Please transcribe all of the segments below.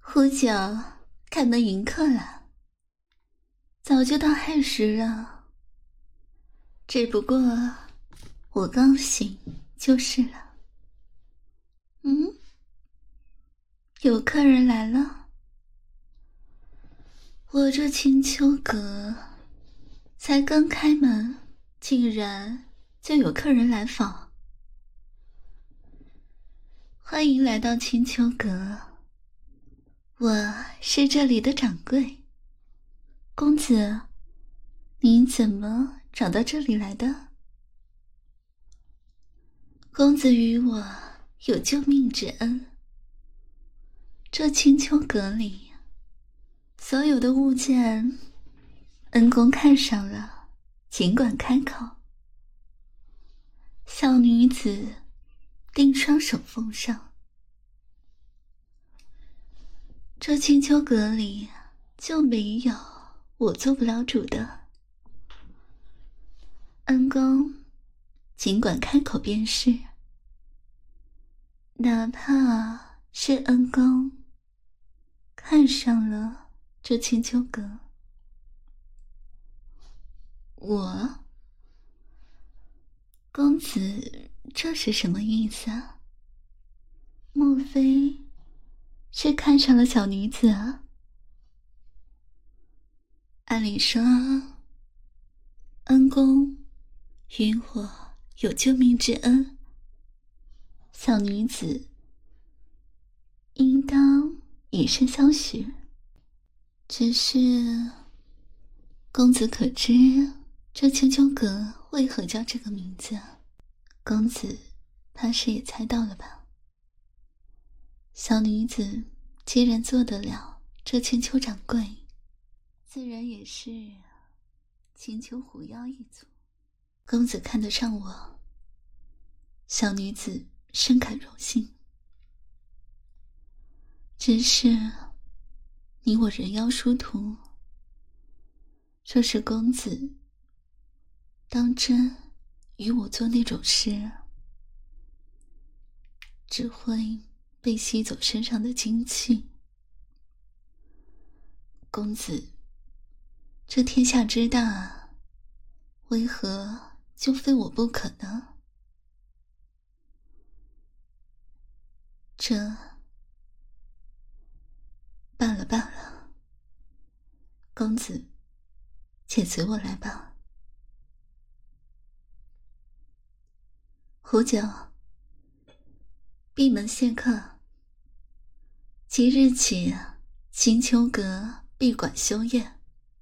胡九开门迎客了，早就到亥时了，只不过我刚醒就是了。有客人来了。我这青丘阁才刚开门，竟然就有客人来访。欢迎来到青丘阁，我是这里的掌柜。公子，您怎么找到这里来的？公子与我有救命之恩，这青丘阁里所有的物件，恩公看上了，尽管开口。小女子定双手奉上。这青丘阁里就没有我做不了主的，恩公尽管开口便是，哪怕是恩公看上了这青丘阁。我？公子这是什么意思啊？莫非是看上了小女子啊？按理说，恩公与我有救命之恩，小女子应当以身相许。只是公子可知这青丘阁为何叫这个名字啊？公子怕是也猜到了吧？小女子既然做得了这青丘掌柜，自然也是青丘狐妖一族。公子看得上我，小女子深感荣幸。只是你我人妖殊途，若是公子当真与我做那种事，只会被吸走身上的精气。公子，这天下之大，为何就非我不可呢？这罢了罢了，公子且随我来吧。胡九，闭门谢客。即日起，青丘阁闭馆休业。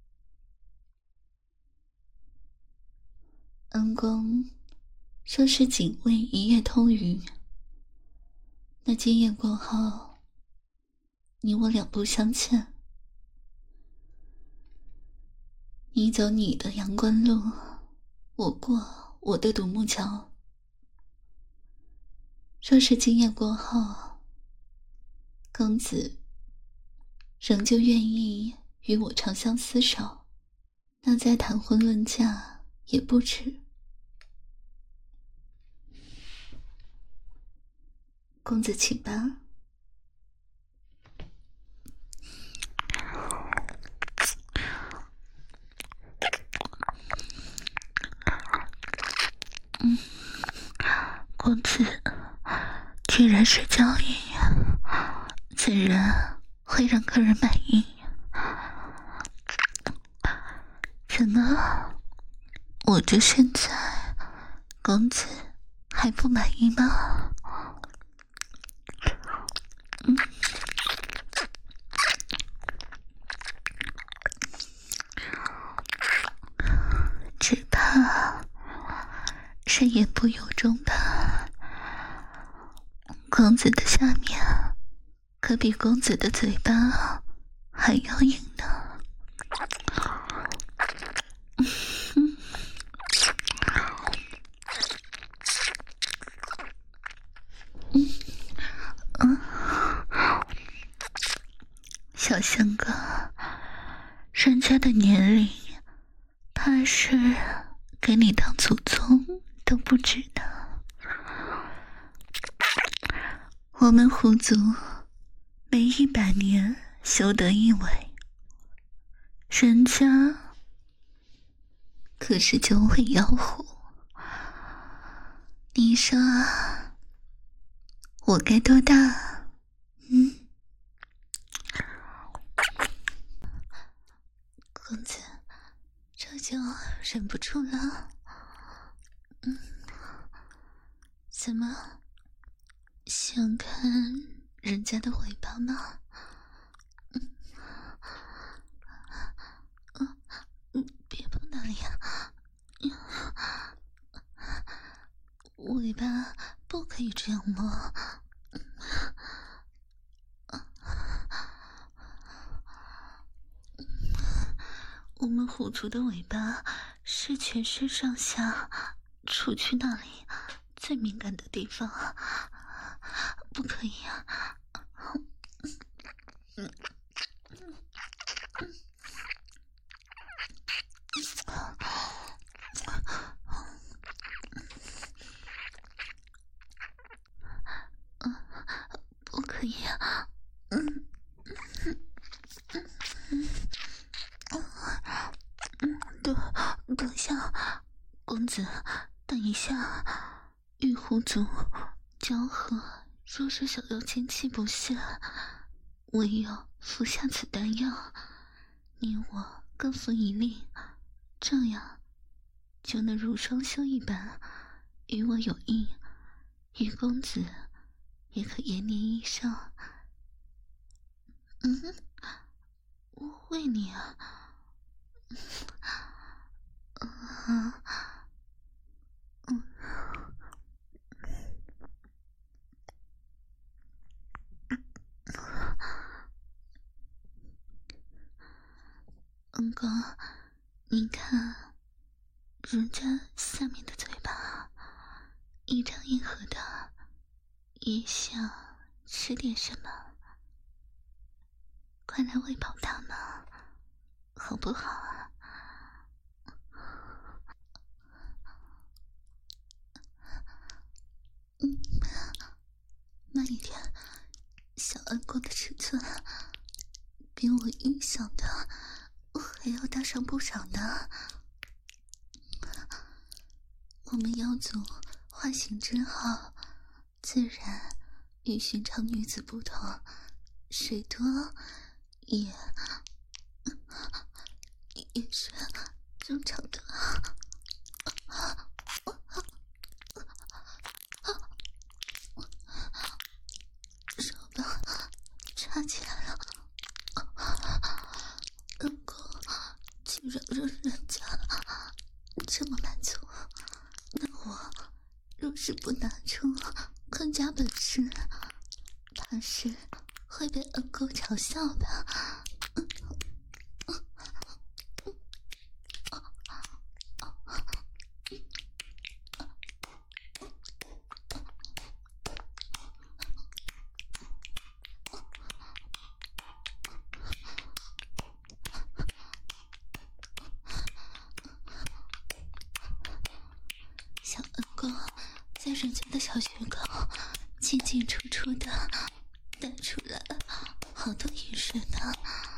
恩公说是仅为一夜通娱，那今夜过后，你我两不相欠。你走你的阳关路，我过我的独木桥。若是今夜过后，公子仍旧愿意与我长相厮守，那再谈婚论嫁也不迟。公子请吧。公子既然是交易，自然会让客人满意。怎么，我这身材，公子还不满意吗？只怕是言不由衷吧。公子的下面可比公子的嘴巴还要硬呢。小香哥，人家的年龄怕是给你当祖宗都不止呢。我们狐族没100年修得一尾，人家可是9尾妖狐。你说我该多大？公子，这就忍不住了。怎么想看人家的尾巴吗？别碰那里啊！尾巴不可以这样摸。我们虎族的尾巴是全身上下，除去那里最敏感的地方，不可以啊！不可以啊！等一下，公子，等一下。与虎族交合，若是小妖精气不泄，唯有服下此丹药，你我各服一粒，这样就能如双修一般，与我有益，与公子也可延年益寿。为你啊。恩公，你看人家下面的嘴巴一张一合的，也想吃点什么，快来喂饱他们，好不好啊？慢一点，小恩公的尺寸比我预想的还要大上不少呢。我们妖族化形之后，自然与寻常女子不同，水多也是正常的。手吧插起来了。恩公竟然让人家这么满足，那我若是不拿出看家本事，怕是会被恩公嘲笑的。小恩公在人家的小穴口进进出出的带出来好多饮水呢。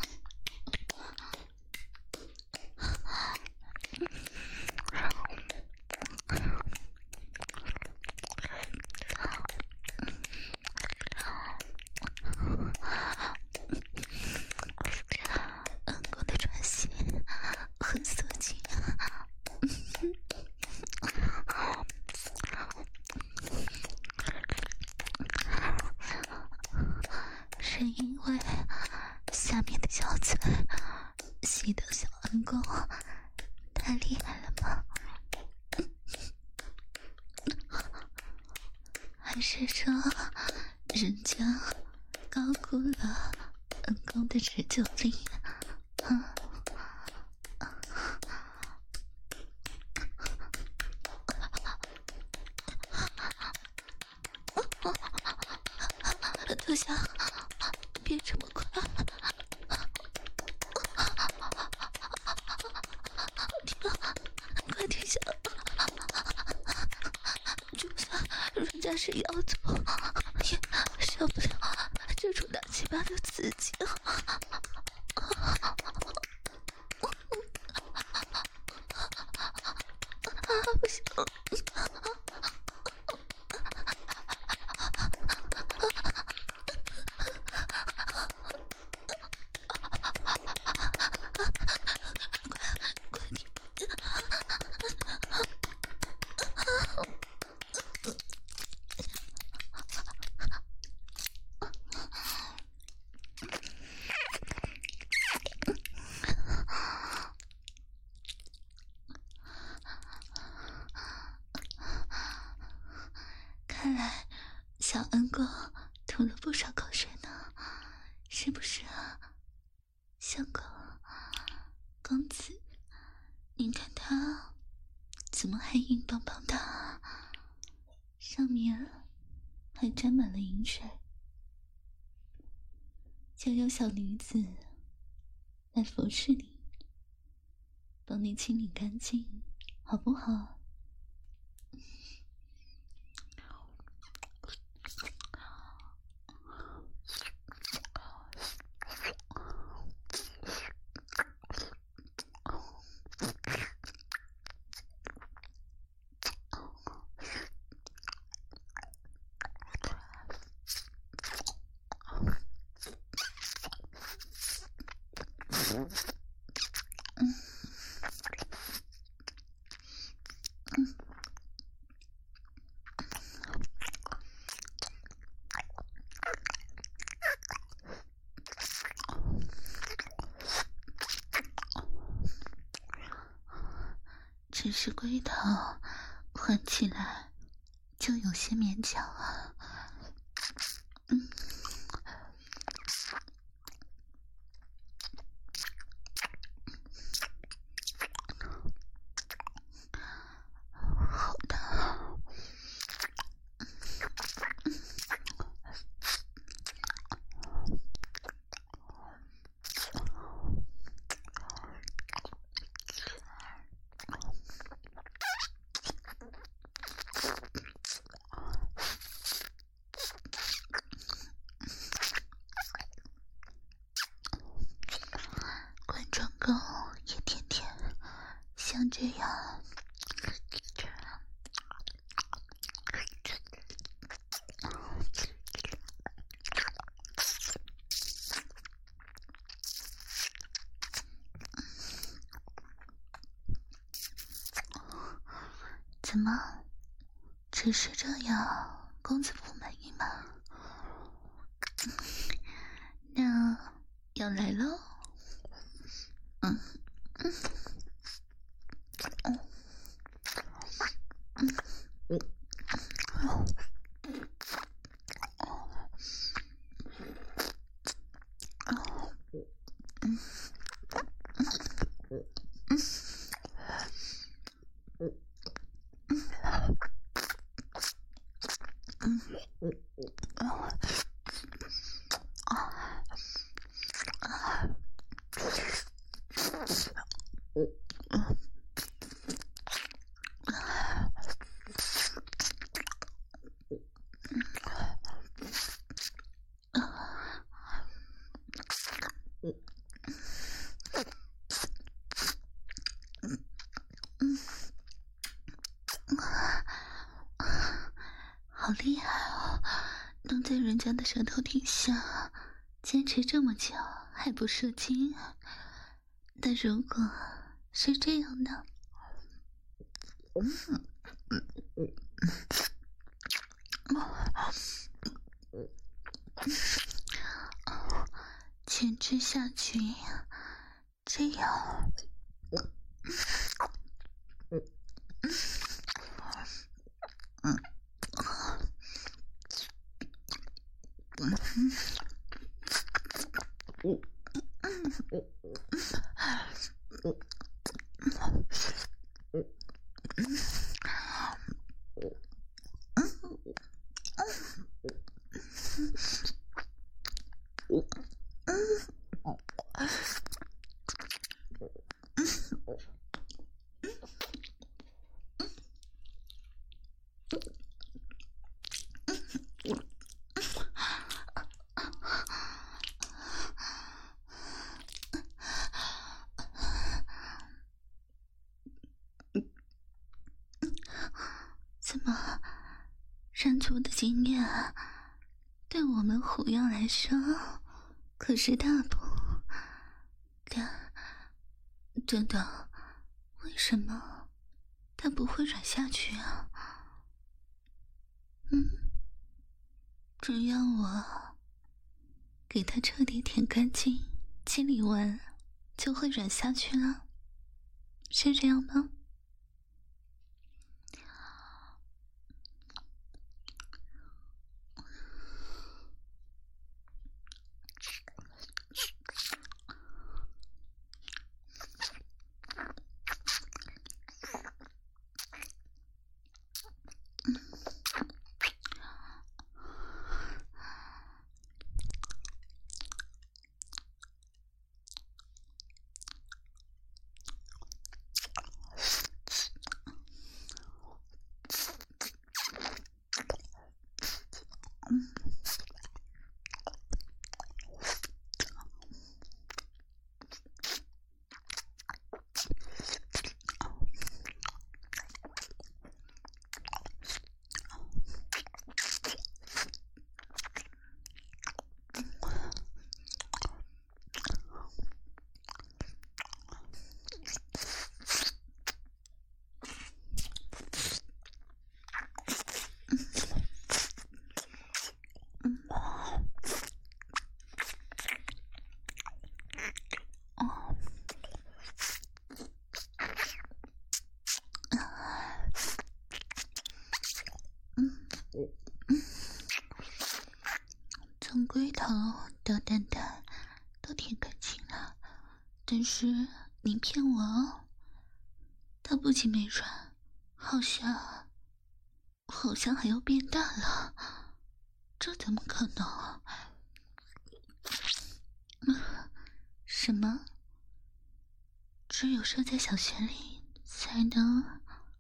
恩公的喘息很色情。是因为下面的小嘴吸得小恩公太厉害了吗？还是说人家高估了恩公的持久力啊？特效，别这么快！快停下！就算人家是妖族，也受不了这种大气巴的刺激啊！不行了！看来小恩公吐了不少口水呢，是不是啊？相公，公子，您看他怎么还硬邦邦的啊？上面还沾满了银水，就由小女子来服侍你，帮你清理干净，好不好？只是龟头换起来就有些勉强啊。好的。观众狗也天天像这样。怎么，只是这样，公子不满意吗？那要来喽。好厉害哦，能在人家的舌头底下坚持这么久还不射精。但如果是这样的，牵制下去，这样山主的经验对我们虎妖来说可是大补。等等，为什么他不会软下去啊？只要我给他彻底舔干净清理完就会软下去了，是这样吗？从龟头到蛋蛋都舔干净了，但是你骗我哦，它不仅没软，好像还要变大了，这怎么可能？什么？只有射在小穴里才能？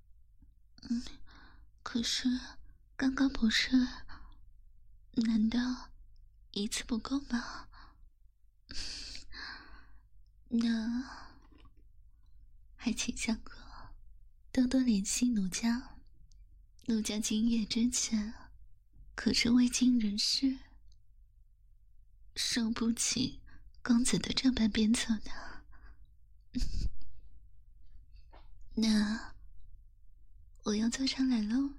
可是刚刚不是？难道一次不够吗？那还请相公多多联系奴家，奴家今夜之前可是未经人事，受不起公子的这般鞭策的。那我要坐上来喽。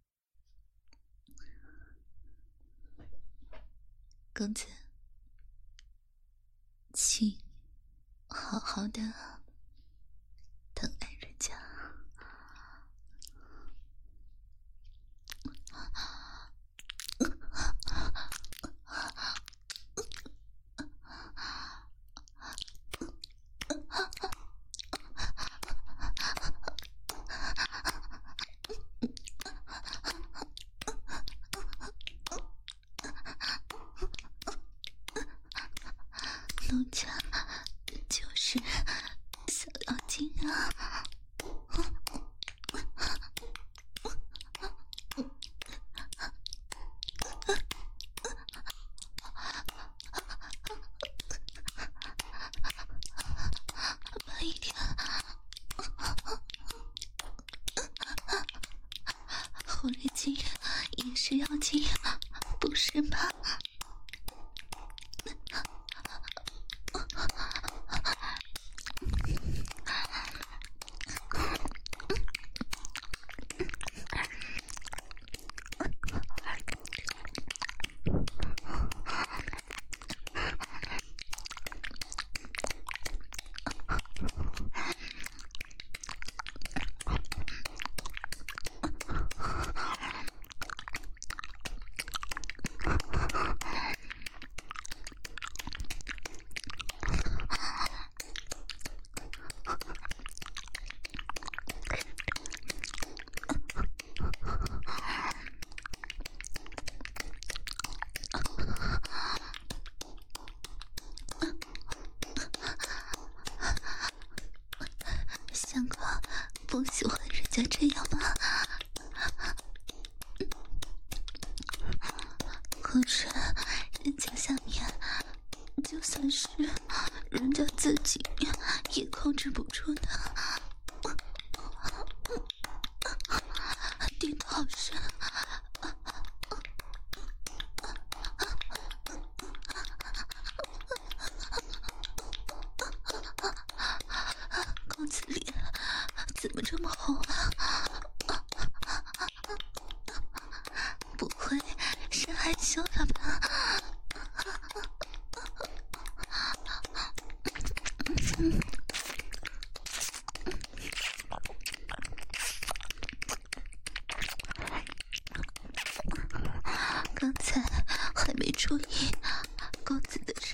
公子，请好好的疼爱人家。奴家就是小妖精啊！慢一点，狐狸精也是妖精，不是吗？相公不喜欢人家这样吗？可是人家下面就算是人家自己也控制不住的，顶得好深，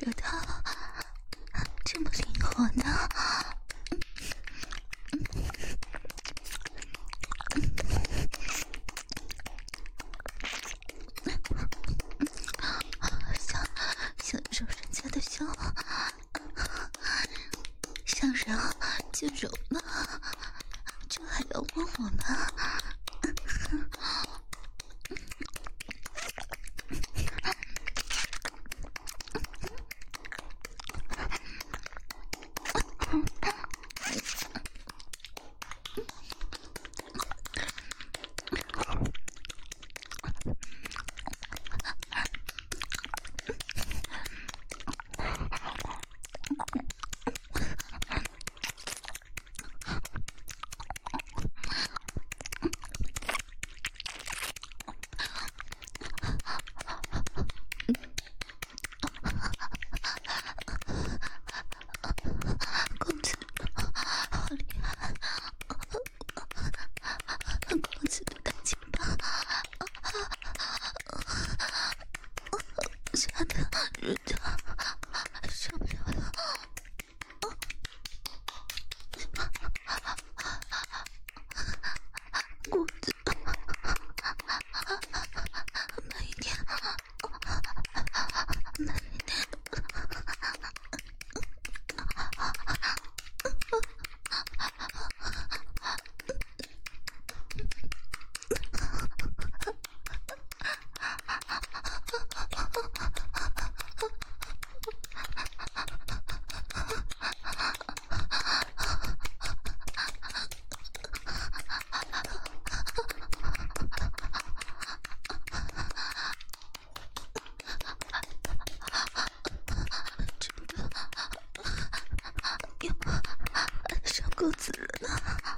舌头这么灵活呢？想揉人家的胸，想揉就揉了，这还要问我吗？公子，好厉害！公子的大劲爆，吓得人家受不了了。公子，慢一点，慢一点。上公子了呢！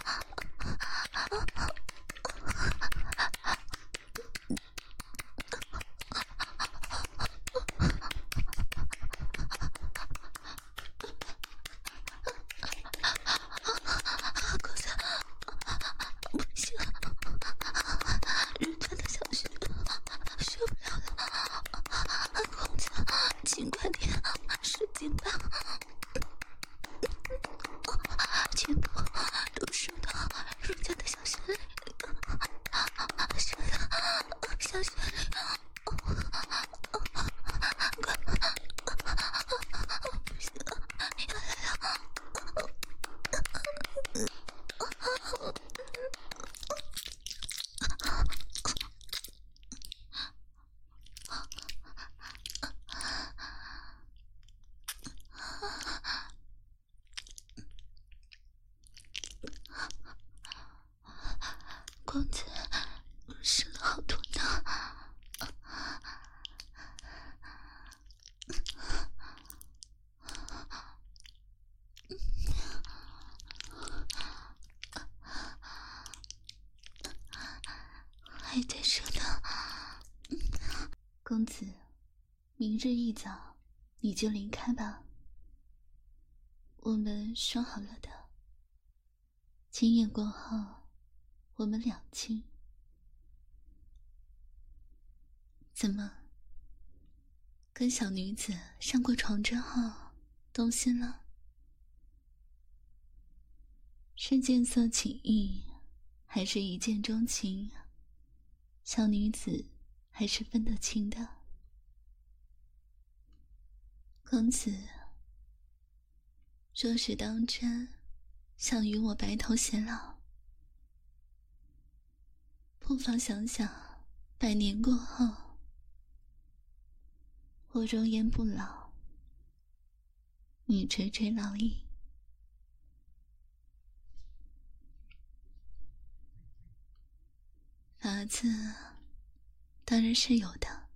公子，不行，人家的小穴受不了了。公子，请快点使劲吧！全部都收到人家的小穴里，收到小穴里，快，不行了，要来了！公子射了好多呢，还在射呢。公子，明日一早你就离开吧，我们说好了的，今夜过后我们两清。怎么，跟小女子上过床之后动心了？是见色起意，还是一见钟情？小女子还是分得清的。公子，若是当真想与我白头偕老，不妨想想100年过后，我容颜不老，你垂垂老矣。法子当然是有的，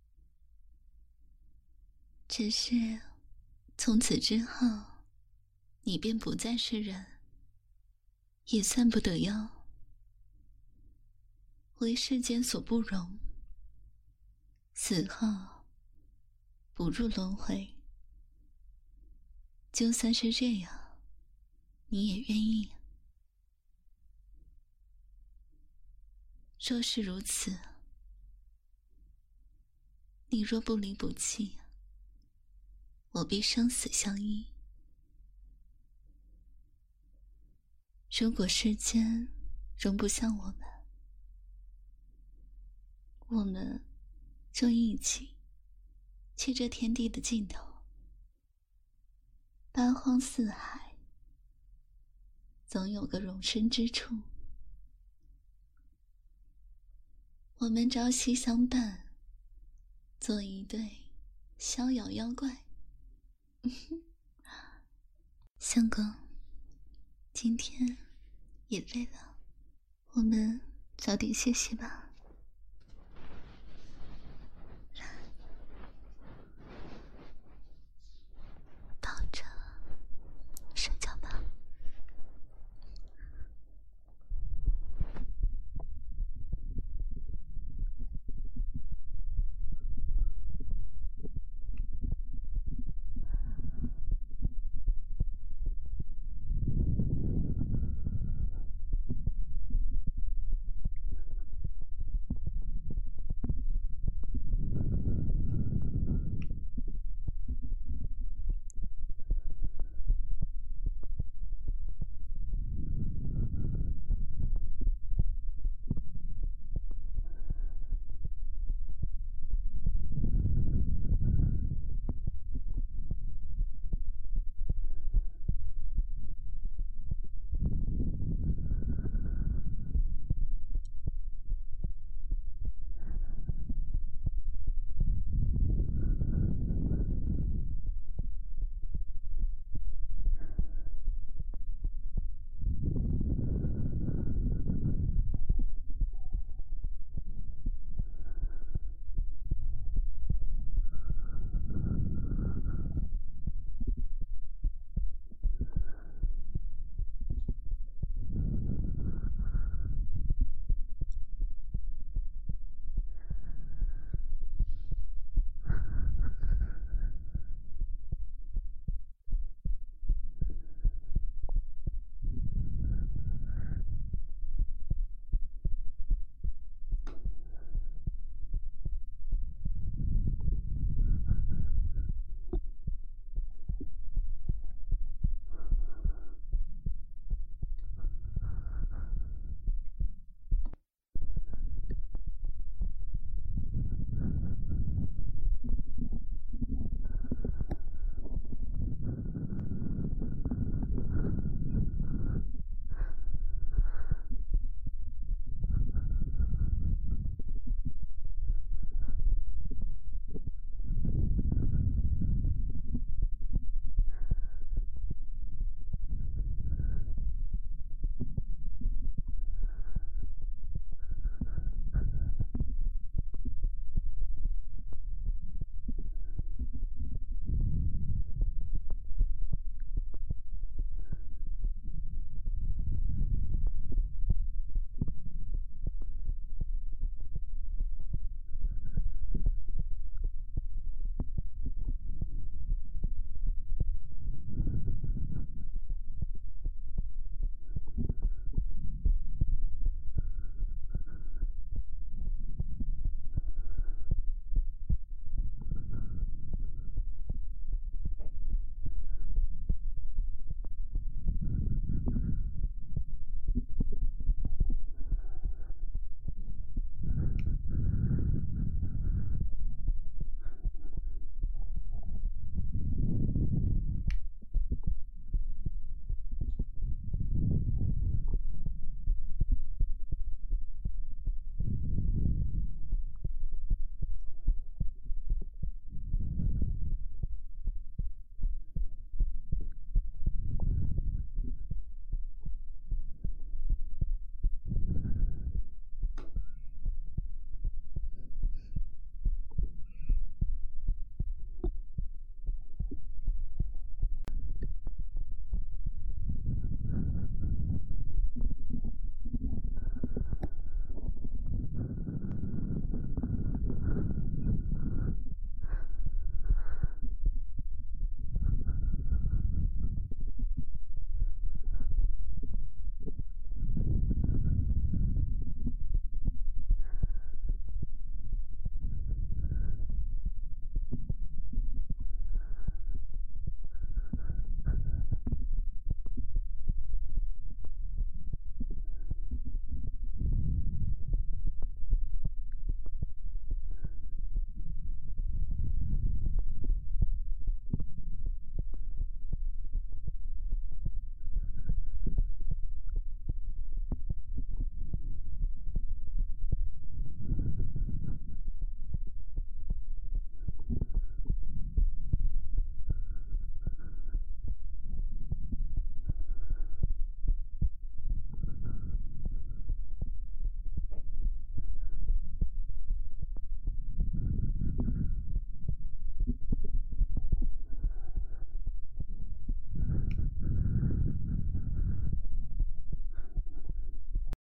只是从此之后你便不再是人，也算不得妖，为世间所不容，死后不入轮回。就算是这样，你也愿意？若是如此，你若不离不弃， 我必生死相依。如果世间容不下我们就一起去这天地的尽头，八荒四海，总有个容身之处。我们朝夕相伴，做一对逍遥妖怪。相公，今天也累了，我们早点歇息吧。